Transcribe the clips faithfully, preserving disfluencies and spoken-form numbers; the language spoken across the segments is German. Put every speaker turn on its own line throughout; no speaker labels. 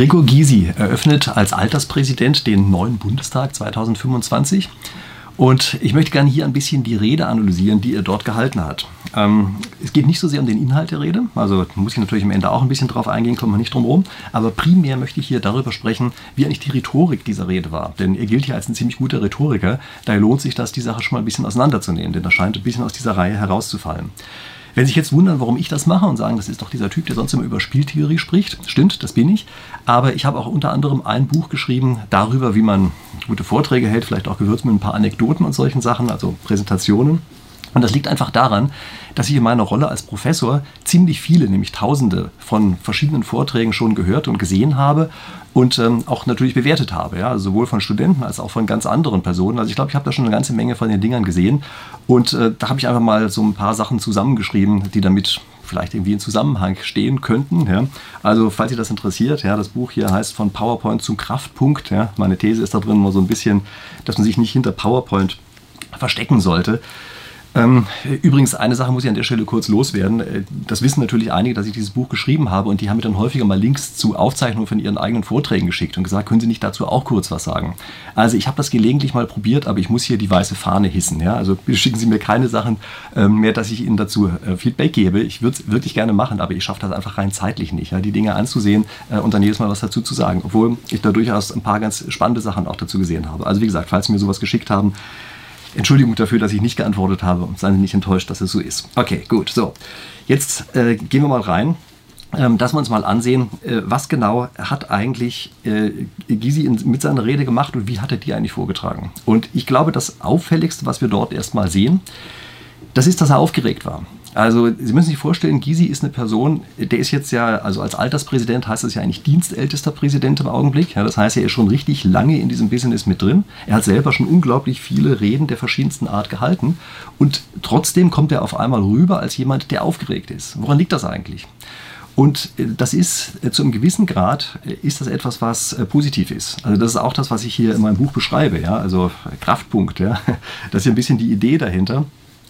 Gregor Gysi eröffnet als Alterspräsident den neuen Bundestag zweitausendfünfundzwanzig. Und ich möchte gerne hier ein bisschen die Rede analysieren, die er dort gehalten hat. Ähm, es geht nicht so sehr um den Inhalt der Rede, also da muss ich natürlich am Ende auch ein bisschen drauf eingehen, kommt man nicht drum herum. Aber primär möchte ich hier darüber sprechen, wie eigentlich die Rhetorik dieser Rede war. Denn er gilt hier als ein ziemlich guter Rhetoriker, daher lohnt sich das, die Sache schon mal ein bisschen auseinanderzunehmen, denn das scheint ein bisschen aus dieser Reihe herauszufallen. Wenn Sie sich jetzt wundern, warum ich das mache und sagen, das ist doch dieser Typ, der sonst immer über Spieltheorie spricht, stimmt, das bin ich. Aber ich habe auch unter anderem ein Buch geschrieben darüber, wie man gute Vorträge hält, vielleicht auch gewürzt mit ein paar Anekdoten und solchen Sachen, also Präsentationen. Und das liegt einfach daran, dass ich in meiner Rolle als Professor ziemlich viele, nämlich Tausende von verschiedenen Vorträgen schon gehört und gesehen habe und ähm, auch natürlich bewertet habe. Ja? Also sowohl von Studenten als auch von ganz anderen Personen. Also ich glaube, ich habe da schon eine ganze Menge von den Dingern gesehen. Und äh, da habe ich einfach mal so ein paar Sachen zusammengeschrieben, die damit vielleicht irgendwie in Zusammenhang stehen könnten. Ja? Also falls Sie das interessiert, ja, das Buch hier heißt Von PowerPoint zum Kraftpunkt. Ja? Meine These ist da drin mal so ein bisschen, dass man sich nicht hinter PowerPoint verstecken sollte. Ähm, übrigens, eine Sache muss ich an der Stelle kurz loswerden. Das wissen natürlich einige, dass ich dieses Buch geschrieben habe und die haben mir dann häufiger mal Links zu Aufzeichnungen von ihren eigenen Vorträgen geschickt und gesagt, können Sie nicht dazu auch kurz was sagen? Also ich habe das gelegentlich mal probiert, aber ich muss hier die weiße Fahne hissen. Ja? Also bitte schicken Sie mir keine Sachen ähm, mehr, dass ich Ihnen dazu äh, Feedback gebe. Ich würde es wirklich gerne machen, aber ich schaffe das einfach rein zeitlich nicht, ja? Die Dinge anzusehen äh, und dann jedes Mal was dazu zu sagen, obwohl ich da durchaus ein paar ganz spannende Sachen auch dazu gesehen habe. Also wie gesagt, falls Sie mir sowas geschickt haben, Entschuldigung dafür, dass ich nicht geantwortet habe und seien Sie nicht enttäuscht, dass es so ist. Okay, gut. So, jetzt äh, gehen wir mal rein, ähm, dass wir uns mal ansehen, äh, was genau hat eigentlich äh, Gysi in, mit seiner Rede gemacht und wie hat er die eigentlich vorgetragen. Und ich glaube, das Auffälligste, was wir dort erstmal sehen, das ist, dass er aufgeregt war. Also Sie müssen sich vorstellen, Gysi ist eine Person, der ist jetzt ja, also als Alterspräsident heißt das ja eigentlich dienstältester Präsident im Augenblick. Ja, das heißt, er ist schon richtig lange in diesem Business mit drin. Er hat selber schon unglaublich viele Reden der verschiedensten Art gehalten und trotzdem kommt er auf einmal rüber als jemand, der aufgeregt ist. Woran liegt das eigentlich? Und das ist zu einem gewissen Grad ist das etwas, was positiv ist. Also das ist auch das, was ich hier in meinem Buch beschreibe. Ja? Also Kraftpunkt. Ja? Das ist ja ein bisschen die Idee dahinter,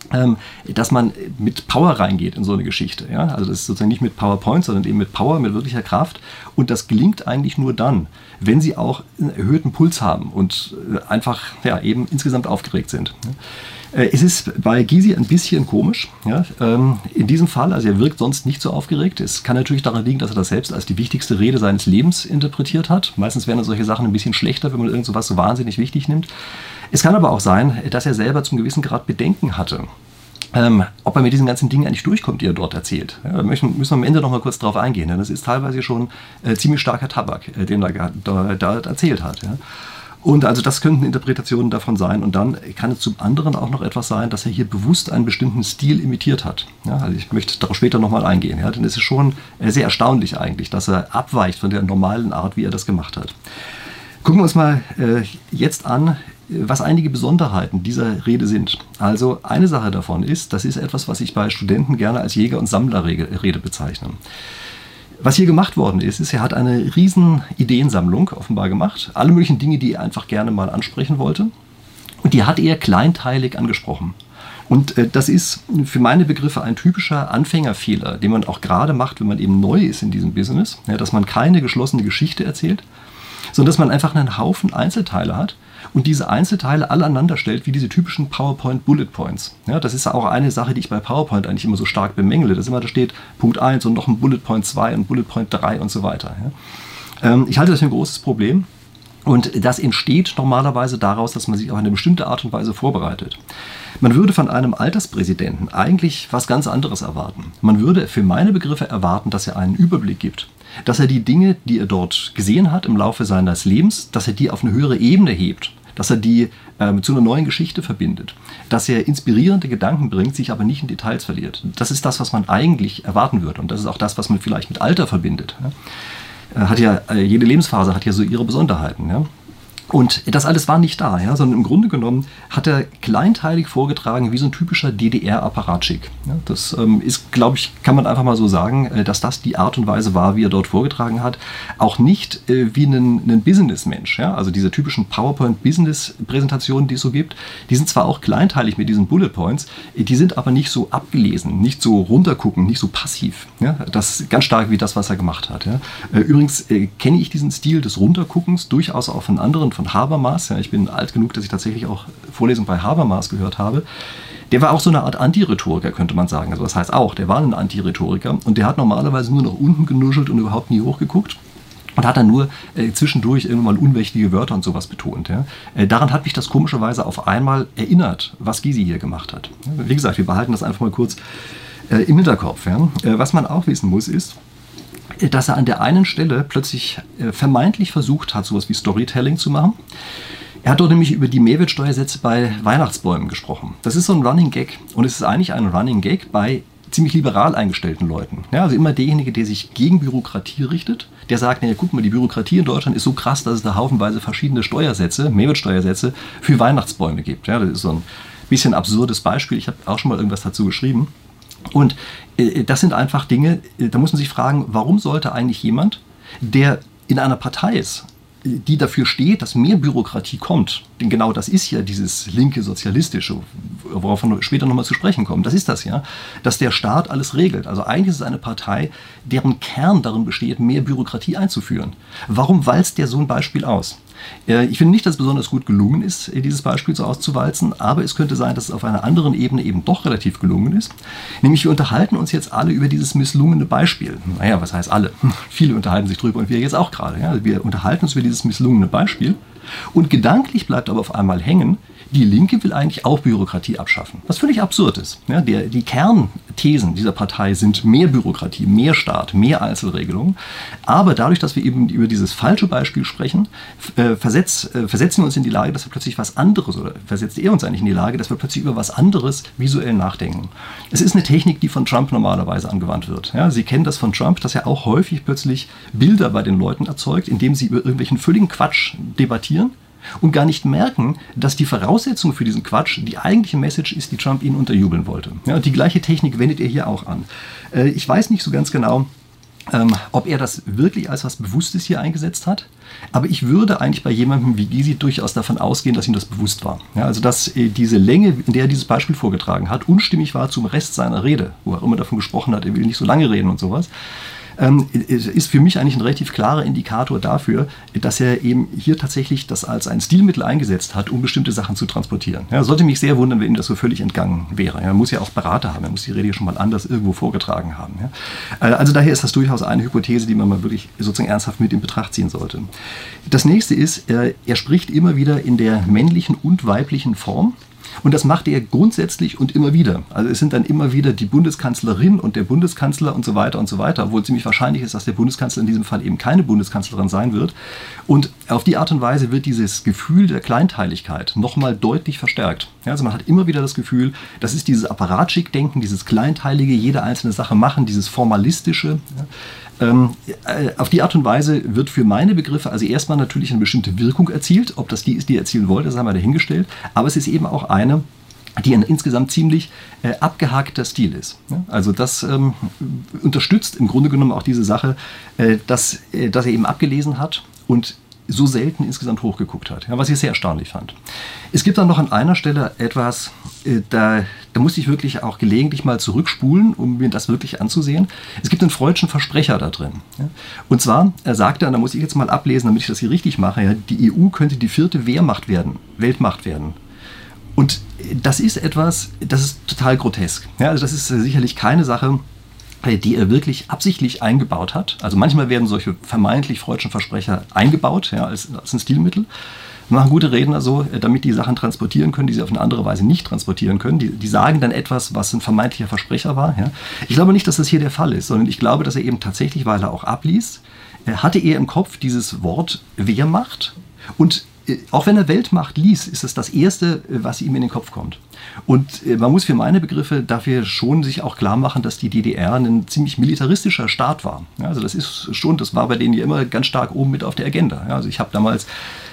dass man mit Power reingeht in so eine Geschichte. Ja? Also das ist sozusagen nicht mit PowerPoint, sondern eben mit Power, mit wirklicher Kraft. Und das gelingt eigentlich nur dann, wenn Sie auch einen erhöhten Puls haben und einfach ja, eben insgesamt aufgeregt sind. Es ist bei Gysi ein bisschen komisch. Ja? In diesem Fall, also er wirkt sonst nicht so aufgeregt. Es kann natürlich daran liegen, dass er das selbst als die wichtigste Rede seines Lebens interpretiert hat. Meistens werden solche Sachen ein bisschen schlechter, wenn man irgend so was so wahnsinnig wichtig nimmt. Es kann aber auch sein, dass er selber zum gewissen Grad Bedenken hatte, ähm, ob er mit diesen ganzen Dingen eigentlich durchkommt, die er dort erzählt. Ja, da müssen, müssen wir am Ende noch mal kurz drauf eingehen, denn das ist teilweise schon äh, ziemlich starker Tabak, äh, den er da, da erzählt hat. Ja. Und also das könnten Interpretationen davon sein. Und dann kann es zum anderen auch noch etwas sein, dass er hier bewusst einen bestimmten Stil imitiert hat. Ja, also ich möchte darauf später nochmal eingehen. Ja, denn es ist schon äh, sehr erstaunlich eigentlich, dass er abweicht von der normalen Art, wie er das gemacht hat. Gucken wir uns mal äh, jetzt an, was einige Besonderheiten dieser Rede sind. Also eine Sache davon ist, das ist etwas, was ich bei Studenten gerne als Jäger- und Sammlerrede bezeichne. Was hier gemacht worden ist, ist, er hat eine riesen Ideensammlung offenbar gemacht. Alle möglichen Dinge, die er einfach gerne mal ansprechen wollte. Und die hat er kleinteilig angesprochen. Und äh, das ist für meine Begriffe ein typischer Anfängerfehler, den man auch gerade macht, wenn man eben neu ist in diesem Business. Ja, dass man keine geschlossene Geschichte erzählt, sondern dass man einfach einen Haufen Einzelteile hat und diese Einzelteile alle aneinander stellt, wie diese typischen PowerPoint-Bullet Points. Ja, das ist auch eine Sache, die ich bei PowerPoint eigentlich immer so stark bemängle, dass immer da steht Punkt eins und noch ein Bullet Point zwei und Bullet Point drei und so weiter. Ja. Ähm, ich halte das für ein großes Problem. Und das entsteht normalerweise daraus, dass man sich auf eine bestimmte Art und Weise vorbereitet. Man würde von einem Alterspräsidenten eigentlich was ganz anderes erwarten. Man würde für meine Begriffe erwarten, dass er einen Überblick gibt. Dass er die Dinge, die er dort gesehen hat im Laufe seines Lebens, dass er die auf eine höhere Ebene hebt. Dass er die ähm, zu einer neuen Geschichte verbindet. Dass er inspirierende Gedanken bringt, sich aber nicht in Details verliert. Das ist das, was man eigentlich erwarten würde. Und das ist auch das, was man vielleicht mit Alter verbindet. Ja. Hat ja, jede Lebensphase hat ja so ihre Besonderheiten. Ja? Und das alles war nicht da, ja, sondern im Grunde genommen hat er kleinteilig vorgetragen, wie so ein typischer D D R-Apparatschik. Ja, das ähm, ist, glaube ich, kann man einfach mal so sagen, äh, dass das die Art und Weise war, wie er dort vorgetragen hat. Auch nicht äh, wie ein, ein Businessmensch. Ja? Also diese typischen PowerPoint-Business-Präsentationen, die es so gibt, die sind zwar auch kleinteilig mit diesen Bullet Points, die sind aber nicht so abgelesen, nicht so runtergucken, nicht so passiv. Ja? Das ist ganz stark wie das, was er gemacht hat. Ja? Äh, übrigens äh, kenne ich diesen Stil des Runterguckens durchaus auch von anderen, von Habermas. Ja, ich bin alt genug, dass ich tatsächlich auch Vorlesungen bei Habermas gehört habe. Der war auch so eine Art Antirhetoriker, könnte man sagen. Also das heißt auch, der war ein Antirhetoriker und der hat normalerweise nur nach unten genuschelt und überhaupt nie hochgeguckt. Und hat dann nur äh, zwischendurch irgendwann mal unmächtige Wörter und sowas betont. Ja. Äh, daran hat mich das komischerweise auf einmal erinnert, was Gysi hier gemacht hat. Ja, wie gesagt, wir behalten das einfach mal kurz äh, im Hinterkopf. Ja. Äh, was man auch wissen muss, ist, dass er an der einen Stelle plötzlich äh, vermeintlich versucht hat, sowas wie Storytelling zu machen. Er hat dort nämlich über die Mehrwertsteuersätze bei Weihnachtsbäumen gesprochen. Das ist so ein Running Gag und es ist eigentlich ein Running Gag bei ziemlich liberal eingestellten Leuten. Ja, also immer derjenige, der sich gegen Bürokratie richtet, der sagt, naja, guck mal, die Bürokratie in Deutschland ist so krass, dass es da haufenweise verschiedene Steuersätze, Mehrwertsteuersätze für Weihnachtsbäume gibt. Ja, das ist so ein bisschen absurdes Beispiel. Ich habe auch schon mal irgendwas dazu geschrieben. Und äh, das sind einfach Dinge, äh, da muss man sich fragen, warum sollte eigentlich jemand, der in einer Partei ist, die dafür steht, dass mehr Bürokratie kommt, denn genau das ist ja dieses linke Sozialistische, worauf wir später nochmal zu sprechen kommen, das ist das ja, dass der Staat alles regelt. Also eigentlich ist es eine Partei, deren Kern darin besteht, mehr Bürokratie einzuführen. Warum walzt der so ein Beispiel aus? Ich finde nicht, dass es besonders gut gelungen ist, dieses Beispiel so auszuwalzen, aber es könnte sein, dass es auf einer anderen Ebene eben doch relativ gelungen ist. Nämlich wir unterhalten uns jetzt alle über dieses misslungene Beispiel. Naja, was heißt alle? Viele unterhalten sich drüber und wir jetzt auch gerade. Ja? Wir unterhalten uns über dieses misslungene Beispiel und gedanklich bleibt aber auf einmal hängen, die Linke will eigentlich auch Bürokratie abschaffen, was völlig absurd ist. Ja, der, die Kernthesen dieser Partei sind mehr Bürokratie, mehr Staat, mehr Einzelregelungen. Aber dadurch, dass wir eben über dieses falsche Beispiel sprechen, äh, versetz, äh, versetzen wir uns in die Lage, dass wir plötzlich was anderes, oder versetzt er uns eigentlich in die Lage, dass wir plötzlich über was anderes visuell nachdenken. Es ist eine Technik, die von Trump normalerweise angewandt wird. Ja, Sie kennen das von Trump, dass er auch häufig plötzlich Bilder bei den Leuten erzeugt, indem sie über irgendwelchen völligen Quatsch debattieren und gar nicht merken, dass die Voraussetzung für diesen Quatsch die eigentliche Message ist, die Trump ihnen unterjubeln wollte. Ja, und die gleiche Technik wendet er hier auch an. Äh, ich weiß nicht so ganz genau, ähm, ob er das wirklich als was Bewusstes hier eingesetzt hat, aber ich würde eigentlich bei jemandem wie Gysi durchaus davon ausgehen, dass ihm das bewusst war. Ja, also dass äh, diese Länge, in der er dieses Beispiel vorgetragen hat, unstimmig war zum Rest seiner Rede, wo er immer davon gesprochen hat, er will nicht so lange reden und sowas. Ähm, ist für mich eigentlich ein relativ klarer Indikator dafür, dass er eben hier tatsächlich das als ein Stilmittel eingesetzt hat, um bestimmte Sachen zu transportieren. Ja, sollte mich sehr wundern, wenn ihm das so völlig entgangen wäre. Ja, er muss ja auch Berater haben, er muss die Rede ja schon mal anders irgendwo vorgetragen haben. Ja. Also daher ist das durchaus eine Hypothese, die man mal wirklich sozusagen ernsthaft mit in Betracht ziehen sollte. Das nächste ist, er, er spricht immer wieder in der männlichen und weiblichen Form. Und das macht er grundsätzlich und immer wieder. Also es sind dann immer wieder die Bundeskanzlerin und der Bundeskanzler und so weiter und so weiter, obwohl ziemlich wahrscheinlich ist, dass der Bundeskanzler in diesem Fall eben keine Bundeskanzlerin sein wird. Und auf die Art und Weise wird dieses Gefühl der Kleinteiligkeit nochmal deutlich verstärkt. Ja, also man hat immer wieder das Gefühl, das ist dieses Apparatschik-Denken, dieses Kleinteilige, jede einzelne Sache machen, dieses Formalistische. Ja. Ähm, äh, auf die Art und Weise wird für meine Begriffe also erstmal natürlich eine bestimmte Wirkung erzielt. Ob das die ist, die er erzielen wollte, das haben wir dahingestellt. Aber es ist eben auch eine, die ein insgesamt ziemlich äh, abgehackter Stil ist. Ja? Also das ähm, unterstützt im Grunde genommen auch diese Sache, äh, dass, äh, dass er eben abgelesen hat und so selten insgesamt hochgeguckt hat, ja, was ich sehr erstaunlich fand. Es gibt dann noch an einer Stelle etwas, äh, da, da musste ich wirklich auch gelegentlich mal zurückspulen, um mir das wirklich anzusehen. Es gibt einen freudschen Versprecher da drin. Ja. Und zwar, er sagte, und da muss ich jetzt mal ablesen, damit ich das hier richtig mache, ja, die E U könnte die vierte Wehrmacht werden, Weltmacht werden. Und das ist etwas, das ist total grotesk. Ja, also das ist sicherlich keine Sache, die er wirklich absichtlich eingebaut hat. Also manchmal werden solche vermeintlich freudschen Versprecher eingebaut, ja, als, als ein Stilmittel. Machen gute Redner so, damit die Sachen transportieren können, die sie auf eine andere Weise nicht transportieren können. Die, die sagen dann etwas, was ein vermeintlicher Versprecher war. Ja. Ich glaube nicht, dass das hier der Fall ist, sondern ich glaube, dass er eben tatsächlich, weil er auch abliest, hatte er im Kopf dieses Wort Wehrmacht und auch wenn er Weltmacht liest, ist es das Erste, was ihm in den Kopf kommt. Und man muss für meine Begriffe dafür schon sich auch klar machen, dass die D D R ein ziemlich militaristischer Staat war. Ja, also das ist schon, das war bei denen ja immer ganz stark oben mit auf der Agenda. Ja, also ich habe damals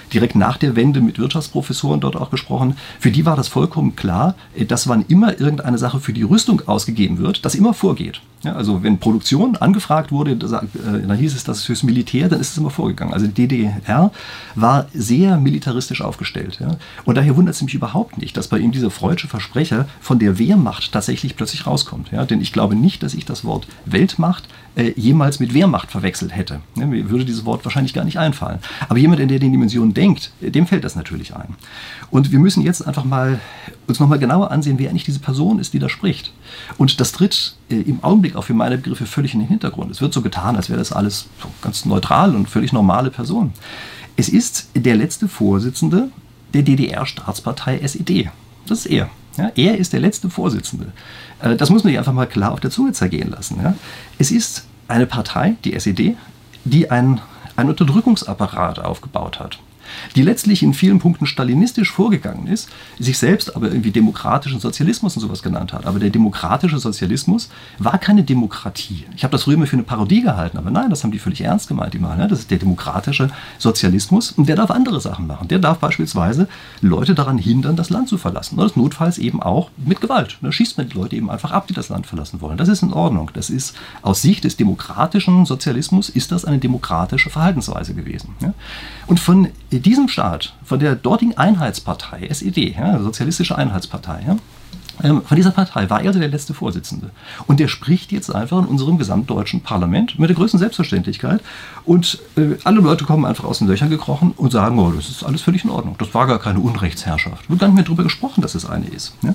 direkt nach der Wende mit Wirtschaftsprofessoren dort auch gesprochen. Für die war das vollkommen klar, dass wann immer irgendeine Sache für die Rüstung ausgegeben wird, das immer vorgeht. Ja, also wenn Produktion angefragt wurde, dann hieß es, das ist fürs Militär, dann ist es immer vorgegangen. Also die D D R war sehr militaristisch aufgestellt. Ja. Und daher wundert es mich überhaupt nicht, dass bei ihm dieser freudsche Versprecher von der Wehrmacht tatsächlich plötzlich rauskommt. Ja. Denn ich glaube nicht, dass ich das Wort Weltmacht äh, jemals mit Wehrmacht verwechselt hätte. Ja, mir würde dieses Wort wahrscheinlich gar nicht einfallen. Aber jemand, der in den Dimensionen denkt, dem fällt das natürlich ein. Und wir müssen jetzt einfach mal uns nochmal genauer ansehen, wer eigentlich diese Person ist, die da spricht. Und das tritt äh, im Augenblick auch für meine Begriffe völlig in den Hintergrund. Es wird so getan, als wäre das alles so ganz neutral und völlig normale Person. Es ist der letzte Vorsitzende der D D R-Staatspartei S E D. Das ist er. Ja, er ist der letzte Vorsitzende. Äh, das muss man sich einfach mal klar auf der Zunge zergehen lassen. Ja. Es ist eine Partei, die S E D, die einen, einen Unterdrückungsapparat aufgebaut hat, die letztlich in vielen Punkten stalinistisch vorgegangen ist, sich selbst aber irgendwie demokratischen Sozialismus und sowas genannt hat. Aber der demokratische Sozialismus war keine Demokratie. Ich habe das früher immer für eine Parodie gehalten, aber nein, das haben die völlig ernst gemeint. Die machen, ja, das ist der demokratische Sozialismus und der darf andere Sachen machen. Der darf beispielsweise Leute daran hindern, das Land zu verlassen. Und das notfalls eben auch mit Gewalt. Da schießt man die Leute eben einfach ab, die das Land verlassen wollen. Das ist in Ordnung. Das ist aus Sicht des demokratischen Sozialismus ist das eine demokratische Verhaltensweise gewesen. Ja? Und von diesem Staat, von der dortigen Einheitspartei, S E D, ja, Sozialistische Einheitspartei, ja, ähm, von dieser Partei war er also der letzte Vorsitzende. Und der spricht jetzt einfach in unserem gesamtdeutschen Parlament mit der größten Selbstverständlichkeit. Und äh, alle Leute kommen einfach aus den Löchern gekrochen und sagen, oh, das ist alles völlig in Ordnung. Das war gar keine Unrechtsherrschaft. Wird gar nicht mehr darüber gesprochen, dass es eine ist. Ja.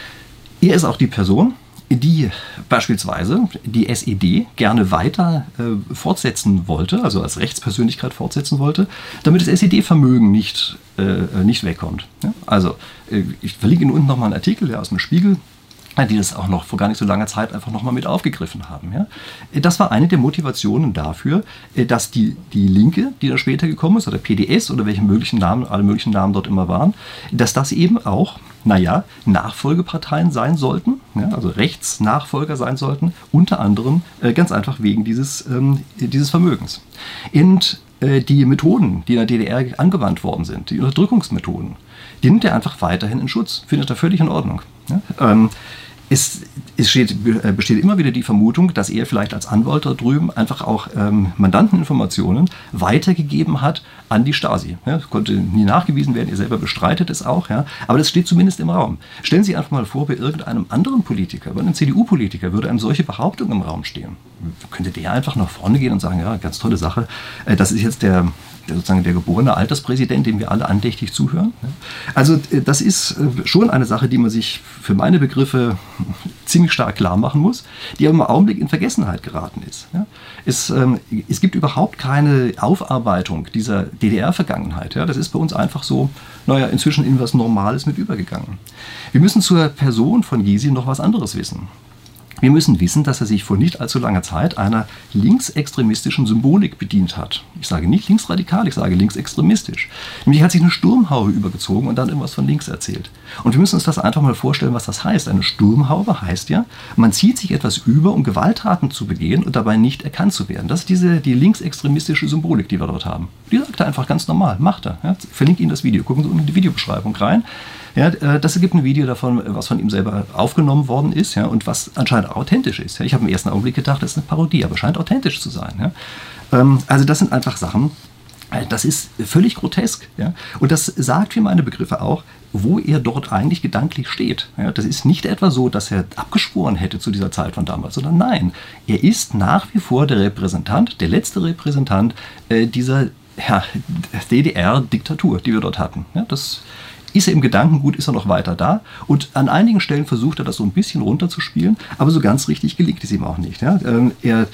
Er ist auch die Person, die beispielsweise die S E D gerne weiter äh, fortsetzen wollte, also als Rechtspersönlichkeit fortsetzen wollte, damit das S E D-Vermögen nicht, äh, nicht wegkommt. Ja? Also äh, ich verlinke Ihnen unten nochmal einen Artikel ja, aus dem Spiegel, die das auch noch vor gar nicht so langer Zeit einfach nochmal mit aufgegriffen haben. Ja? Das war eine der Motivationen dafür, dass die, die Linke, die dann später gekommen ist, oder P D S oder welche möglichen Namen, alle möglichen Namen dort immer waren, dass das eben auch, naja, Nachfolgeparteien sein sollten, ja, also Rechtsnachfolger sein sollten, unter anderem äh, ganz einfach wegen dieses, ähm, dieses Vermögens. Und äh, die Methoden, die in der D D R angewandt worden sind, die Unterdrückungsmethoden, die nimmt er einfach weiterhin in Schutz, findet er völlig in Ordnung. Ja? Ähm, Es, es steht, besteht immer wieder die Vermutung, dass er vielleicht als Anwalt da drüben einfach auch ähm, Mandanteninformationen weitergegeben hat an die Stasi. Ja, das konnte nie nachgewiesen werden, er selber bestreitet es auch, ja, aber das steht zumindest im Raum. Stellen Sie sich einfach mal vor, bei irgendeinem anderen Politiker, bei einem C D U-Politiker würde einem solche Behauptung im Raum stehen. Könnte der einfach nach vorne gehen und sagen, ja, ganz tolle Sache, äh, das ist jetzt der... Der, sozusagen der geborene Alterspräsident, dem wir alle andächtig zuhören. Also das ist schon eine Sache, die man sich für meine Begriffe ziemlich stark klar machen muss, die aber im Augenblick in Vergessenheit geraten ist. Es, es gibt überhaupt keine Aufarbeitung dieser D D R-Vergangenheit. Das ist bei uns einfach so, naja, inzwischen in was Normales mit übergegangen. Wir müssen zur Person von Gysi noch was anderes wissen. Wir müssen wissen, dass er sich vor nicht allzu langer Zeit einer linksextremistischen Symbolik bedient hat. Ich sage nicht linksradikal, ich sage linksextremistisch. Nämlich hat sich eine Sturmhaube übergezogen und dann irgendwas von links erzählt. Und wir müssen uns das einfach mal vorstellen, was das heißt. Eine Sturmhaube heißt ja, man zieht sich etwas über, um Gewalttaten zu begehen und dabei nicht erkannt zu werden. Das ist diese, die linksextremistische Symbolik, die wir dort haben. Die sagt er einfach ganz normal, macht er. Ja, verlinke Ihnen das Video, gucken Sie unten in die Videobeschreibung rein. Ja, das ergibt ein Video davon, was von ihm selber aufgenommen worden ist, ja, und was anscheinend authentisch ist. Ja. Ich habe im ersten Augenblick gedacht, das ist eine Parodie, aber scheint authentisch zu sein. Ja. Ähm, also das sind einfach Sachen, das ist völlig grotesk. Ja. Und das sagt für meine Begriffe auch, wo er dort eigentlich gedanklich steht. Ja, das ist nicht etwa so, dass er abgeschworen hätte zu dieser Zeit von damals, sondern nein, er ist nach wie vor der Repräsentant, der letzte Repräsentant äh, dieser ja, D D R-Diktatur, die wir dort hatten. Ja, das ist er im Gedankengut, ist er noch weiter da. Und an einigen Stellen versucht er das so ein bisschen runterzuspielen, aber so ganz richtig gelingt es ihm auch nicht. Ja. Er,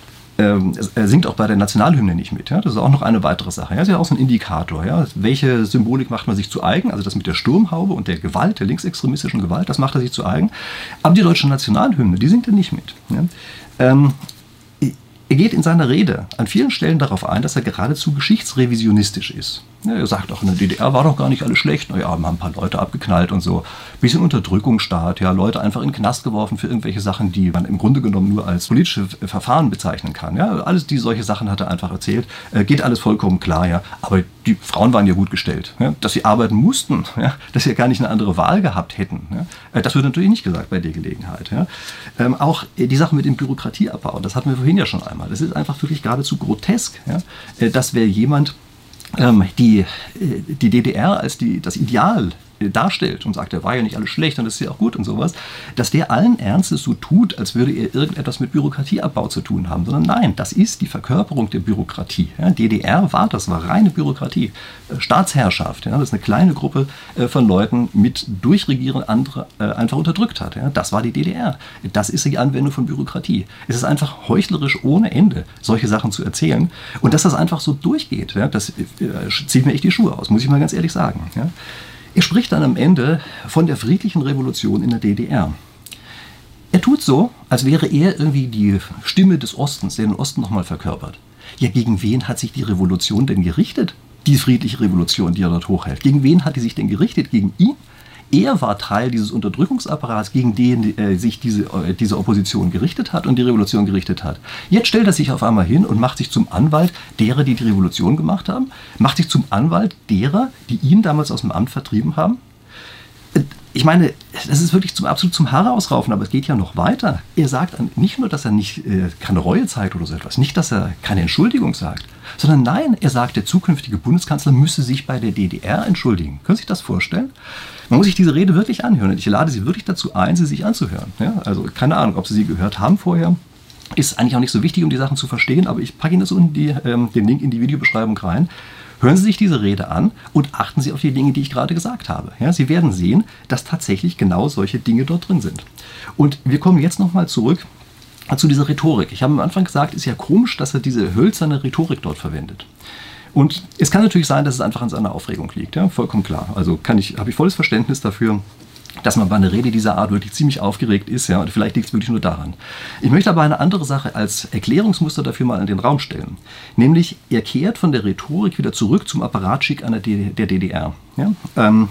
er singt auch bei der Nationalhymne nicht mit. Ja. Das ist auch noch eine weitere Sache. Ja. Das ist ja auch so ein Indikator. Ja. Welche Symbolik macht man sich zu eigen? Also das mit der Sturmhaube und der Gewalt, der linksextremistischen Gewalt, das macht er sich zu eigen. Aber die deutsche Nationalhymne, die singt er nicht mit. Ja. Ähm, Er geht in seiner Rede an vielen Stellen darauf ein, dass er geradezu geschichtsrevisionistisch ist. Ja, er sagt auch, in der D D R war doch gar nicht alles schlecht. Naja, haben ein paar Leute abgeknallt und so. Bisschen Unterdrückungsstaat, ja, Leute einfach in den Knast geworfen für irgendwelche Sachen, die man im Grunde genommen nur als politische Verfahren bezeichnen kann. Ja, alles die solche Sachen hat er einfach erzählt. Äh, geht alles vollkommen klar, ja. Aber die Frauen waren ja gut gestellt, ja, dass sie arbeiten mussten, ja, dass sie ja gar nicht eine andere Wahl gehabt hätten. Ja. Äh, das wird natürlich nicht gesagt bei der Gelegenheit. Ja. Ähm, auch äh, die Sache mit dem Bürokratieabbau, das hatten wir vorhin ja schon einmal. Das ist einfach wirklich geradezu grotesk, ja, äh, dass wer jemand ähm, die, äh, die D D R als die, das Ideal darstellt und sagt, er war ja nicht alles schlecht und das ist ja auch gut und sowas, dass der allen Ernstes so tut, als würde er irgendetwas mit Bürokratieabbau zu tun haben, sondern nein, das ist die Verkörperung der Bürokratie. Ja, D D R war das, war reine Bürokratie, Staatsherrschaft, ja, das ist eine kleine Gruppe von Leuten mit Durchregieren andere äh, einfach unterdrückt hat. Ja, das war die D D R. Das ist die Anwendung von Bürokratie. Es ist einfach heuchlerisch ohne Ende, solche Sachen zu erzählen und dass das einfach so durchgeht, ja, das äh, zieht mir echt die Schuhe aus, muss ich mal ganz ehrlich sagen. Ja. Er spricht dann am Ende von der friedlichen Revolution in der D D R. Er tut so, als wäre er irgendwie die Stimme des Ostens, der den Osten nochmal verkörpert. Ja, gegen wen hat sich die Revolution denn gerichtet? Die friedliche Revolution, die er dort hochhält. Gegen wen hat die sich denn gerichtet? Gegen ihn? Er war Teil dieses Unterdrückungsapparats, gegen den äh, sich diese, äh, diese Opposition gerichtet hat und die Revolution gerichtet hat. Jetzt stellt er sich auf einmal hin und macht sich zum Anwalt derer, die die Revolution gemacht haben, macht sich zum Anwalt derer, die ihn damals aus dem Amt vertrieben haben. Ich meine, das ist wirklich zum, absolut zum Haare ausraufen, aber es geht ja noch weiter. Er sagt nicht nur, dass er nicht, äh, keine Reue zeigt oder so etwas, nicht, dass er keine Entschuldigung sagt, sondern nein, er sagt, der zukünftige Bundeskanzler müsse sich bei der D D R entschuldigen. Können Sie sich das vorstellen? Man muss sich diese Rede wirklich anhören und ich lade Sie wirklich dazu ein, sie sich anzuhören. Ja, also keine Ahnung, ob Sie sie gehört haben vorher. Ist eigentlich auch nicht so wichtig, um die Sachen zu verstehen, aber ich packe Ihnen das unten die, ähm, den Link in die Videobeschreibung rein. Hören Sie sich diese Rede an und achten Sie auf die Dinge, die ich gerade gesagt habe. Ja, Sie werden sehen, dass tatsächlich genau solche Dinge dort drin sind. Und wir kommen jetzt nochmal zurück zu dieser Rhetorik. Ich habe am Anfang gesagt, ist ja komisch, dass er diese hölzerne Rhetorik dort verwendet. Und es kann natürlich sein, dass es einfach an seiner Aufregung liegt. Ja, vollkommen klar. Also kann ich, habe ich volles Verständnis dafür, dass man bei einer Rede dieser Art wirklich ziemlich aufgeregt ist. Ja, und vielleicht liegt es wirklich nur daran. Ich möchte aber eine andere Sache als Erklärungsmuster dafür mal in den Raum stellen. Nämlich, er kehrt von der Rhetorik wieder zurück zum Apparatschick an der, der D D R. Ja? Ähm,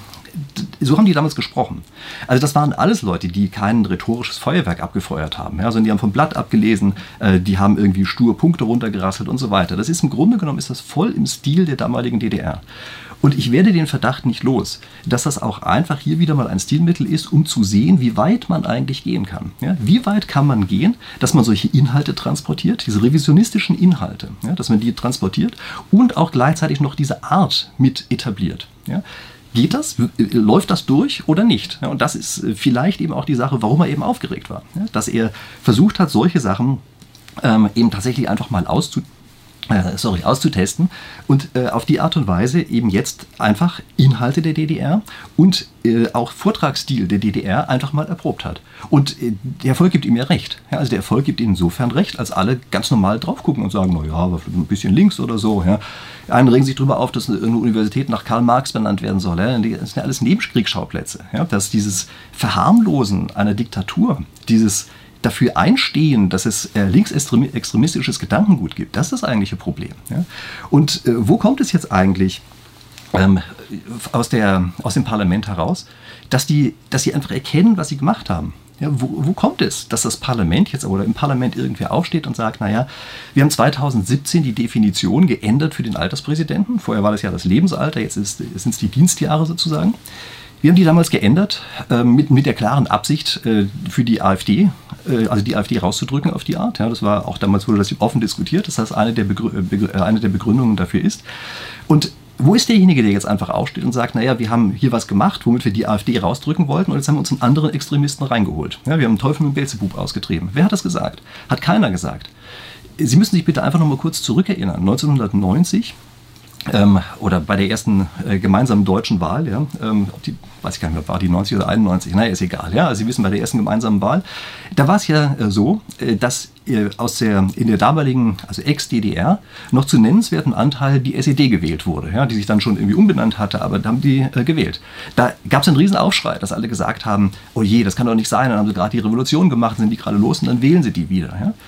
so haben die damals gesprochen. Also das waren alles Leute, die kein rhetorisches Feuerwerk abgefeuert haben. Ja? Sondern die haben vom Blatt abgelesen, äh, die haben irgendwie stur Punkte runtergerasselt und so weiter. Das ist im Grunde genommen ist das voll im Stil der damaligen D D R. Und ich werde den Verdacht nicht los, dass das auch einfach hier wieder mal ein Stilmittel ist, um zu sehen, wie weit man eigentlich gehen kann. Ja, wie weit kann man gehen, dass man solche Inhalte transportiert, diese revisionistischen Inhalte, ja, dass man die transportiert und auch gleichzeitig noch diese Art mit etabliert. Ja. Geht das? Läuft das durch oder nicht? Ja, und das ist vielleicht eben auch die Sache, warum er eben aufgeregt war. Ja, dass er versucht hat, solche Sachen ähm, eben tatsächlich einfach mal auszuprobieren. Äh, sorry, auszutesten und äh, auf die Art und Weise eben jetzt einfach Inhalte der D D R und äh, auch Vortragsstil der D D R einfach mal erprobt hat. Und äh, der Erfolg gibt ihm ja recht. Ja, also der Erfolg gibt ihm insofern recht, als alle ganz normal drauf gucken und sagen, naja, ein bisschen links oder so. Ja. Einen regen sich darüber auf, dass eine Universität nach Karl Marx benannt werden soll. Ja. Das sind ja alles Nebenkriegsschauplätze. Ja. Dass dieses Verharmlosen einer Diktatur, dieses dafür einstehen, dass es äh, linksextremistisches Gedankengut gibt. Das ist das eigentliche Problem. Ja? Und äh, wo kommt es jetzt eigentlich ähm, aus, der, aus dem Parlament heraus, dass die, dass sie einfach erkennen, was sie gemacht haben? Ja, wo, wo kommt es, dass das Parlament jetzt oder im Parlament irgendwer aufsteht und sagt, naja, wir haben zweitausendsiebzehn die Definition geändert für den Alterspräsidenten. Vorher war das ja das Lebensalter, jetzt sind es die Dienstjahre sozusagen. Wir haben die damals geändert, äh, mit, mit der klaren Absicht äh, für die AfD, äh, also die AfD rauszudrücken auf die Art. Ja, das war auch damals, wurde das offen diskutiert, dass das eine der, Begrü äh, eine der Begründungen dafür ist. Und wo ist derjenige, der jetzt einfach aufsteht und sagt, naja, wir haben hier was gemacht, womit wir die AfD rausdrücken wollten und jetzt haben wir uns einen anderen Extremisten reingeholt. Ja, wir haben einen Teufel mit Beelzebub ausgetrieben. Wer hat das gesagt? Hat keiner gesagt. Sie müssen sich bitte einfach noch mal kurz zurückerinnern. neunzehnhundertneunzig Ähm, oder bei der ersten äh, gemeinsamen deutschen Wahl, ja, ähm, die, weiß ich gar nicht mehr, war die neunzig oder einundneunzig, naja, ist egal, ja, also Sie wissen, bei der ersten gemeinsamen Wahl, da war es ja äh, so, äh, dass äh, aus der, in der damaligen, also Ex-D D R, noch zu nennenswerten Anteil die S E D gewählt wurde, ja, die sich dann schon irgendwie umbenannt hatte, aber da haben die äh, gewählt. Da gab es einen riesen Aufschrei, dass alle gesagt haben, oh je, das kann doch nicht sein, dann haben sie gerade die Revolution gemacht, sind die gerade los und dann wählen sie die wieder, ja.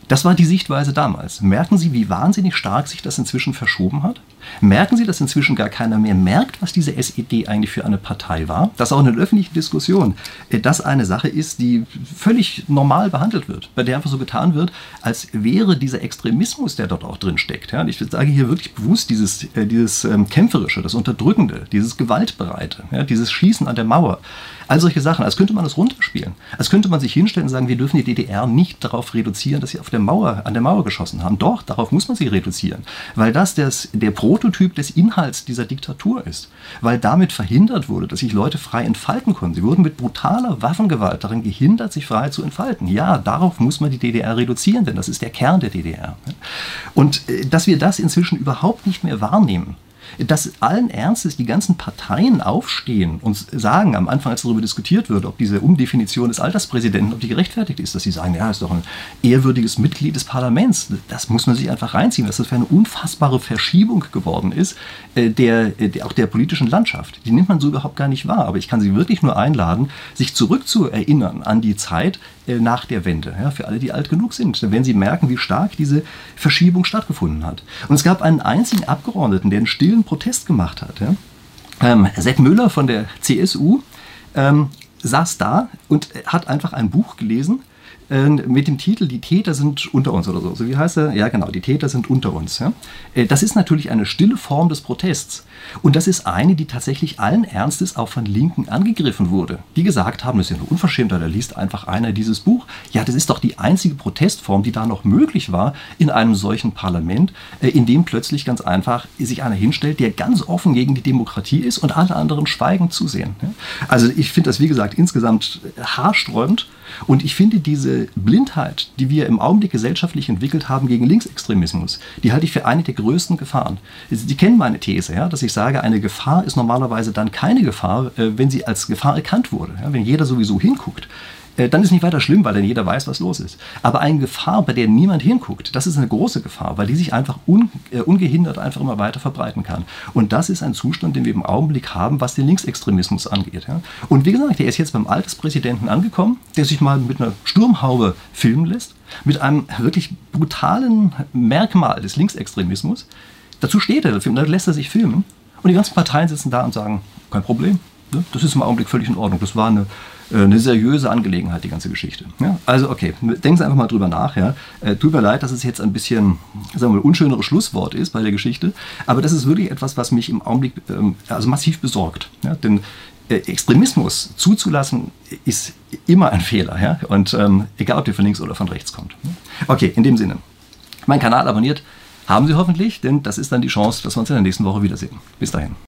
Das war die Sichtweise damals. Merken Sie, wie wahnsinnig stark sich das inzwischen verschoben hat? Merken Sie, dass inzwischen gar keiner mehr merkt, was diese S E D eigentlich für eine Partei war? Dass auch in der öffentlichen Diskussion das eine Sache ist, die völlig normal behandelt wird, bei der einfach so getan wird, als wäre dieser Extremismus, der dort auch drin steckt. Ja, ich sage hier wirklich bewusst dieses, dieses ähm, Kämpferische, das Unterdrückende, dieses Gewaltbereite, ja, dieses Schießen an der Mauer. All solche Sachen, als könnte man das runterspielen. Als könnte man sich hinstellen und sagen, wir dürfen die D D R nicht darauf reduzieren, dass sie auf der Mauer, an der Mauer geschossen haben. Doch, darauf muss man sie reduzieren. Weil das des, der Prototyp des Inhalts dieser Diktatur ist. Weil damit verhindert wurde, dass sich Leute frei entfalten konnten. Sie wurden mit brutaler Waffengewalt darin gehindert, sich frei zu entfalten. Ja, darauf muss man die D D R reduzieren, denn das ist der Kern der D D R. Und dass wir das inzwischen überhaupt nicht mehr wahrnehmen, dass allen Ernstes die ganzen Parteien aufstehen und sagen, am Anfang, als darüber diskutiert wird, ob diese Umdefinition des Alterspräsidenten, ob die gerechtfertigt ist, dass sie sagen, ja, ist doch ein ehrwürdiges Mitglied des Parlaments. Das muss man sich einfach reinziehen, dass das für eine unfassbare Verschiebung geworden ist, äh, der, der, auch der politischen Landschaft. Die nimmt man so überhaupt gar nicht wahr. Aber ich kann Sie wirklich nur einladen, sich zurückzuerinnern an die Zeit äh, nach der Wende, ja, für alle, die alt genug sind. Dann werden Sie merken, wie stark diese Verschiebung stattgefunden hat. Und es gab einen einzigen Abgeordneten, der einen stillen Protest gemacht hat. Ja. Ähm, Sepp Müller von der C S U ähm, saß da und hat einfach ein Buch gelesen äh, mit dem Titel Die Täter sind unter uns oder so. So wie heißt er? Ja, genau, die Täter sind unter uns. Ja. Äh, das ist natürlich eine stille Form des Protests. Und das ist eine, die tatsächlich allen Ernstes auch von Linken angegriffen wurde. Die gesagt haben, das ist ja eine Unverschämtheit, da liest einfach einer dieses Buch. Ja, das ist doch die einzige Protestform, die da noch möglich war in einem solchen Parlament, in dem plötzlich ganz einfach sich einer hinstellt, der ganz offen gegen die Demokratie ist und alle anderen schweigend zusehen. Also ich finde das, wie gesagt, insgesamt haarsträubend. Und ich finde diese Blindheit, die wir im Augenblick gesellschaftlich entwickelt haben gegen Linksextremismus, die halte ich für eine der größten Gefahren. Sie kennen meine These, ja, dass ich sage, eine Gefahr ist normalerweise dann keine Gefahr, wenn sie als Gefahr erkannt wurde. Ja, wenn jeder sowieso hinguckt, dann ist nicht weiter schlimm, weil dann jeder weiß, was los ist. Aber eine Gefahr, bei der niemand hinguckt, das ist eine große Gefahr, weil die sich einfach un, äh, ungehindert einfach immer weiter verbreiten kann. Und das ist ein Zustand, den wir im Augenblick haben, was den Linksextremismus angeht. Ja. Und wie gesagt, der ist jetzt beim Alterspräsidenten angekommen, der sich mal mit einer Sturmhaube filmen lässt, mit einem wirklich brutalen Merkmal des Linksextremismus. Dazu steht er, da lässt er sich filmen. Und die ganzen Parteien sitzen da und sagen, kein Problem, ne? Das ist im Augenblick völlig in Ordnung. Das war eine eine seriöse Angelegenheit, die ganze Geschichte. Ja, also okay, denken Sie einfach mal drüber nach. Ja. Äh, tut mir leid, dass es jetzt ein bisschen, sagen wir mal, unschöneres Schlusswort ist bei der Geschichte, aber das ist wirklich etwas, was mich im Augenblick ähm, also massiv besorgt. Ja. Denn äh, Extremismus zuzulassen ist immer ein Fehler. Ja. Und ähm, egal, ob der von links oder von rechts kommt. Okay, in dem Sinne, mein Kanal abonniert haben Sie hoffentlich, denn das ist dann die Chance, dass wir uns in der nächsten Woche wiedersehen. Bis dahin.